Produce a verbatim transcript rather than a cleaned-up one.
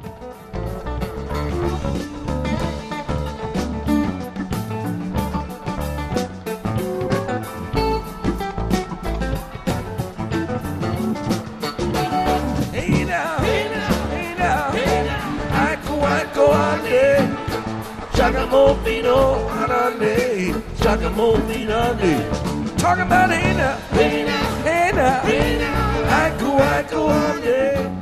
Hey now, hey now, hey now, hey now. I go, I go on there. Chagamofino, Anande, Chagamofino, talking about hey now, hey now, hey now, hey now. I go, I go on there.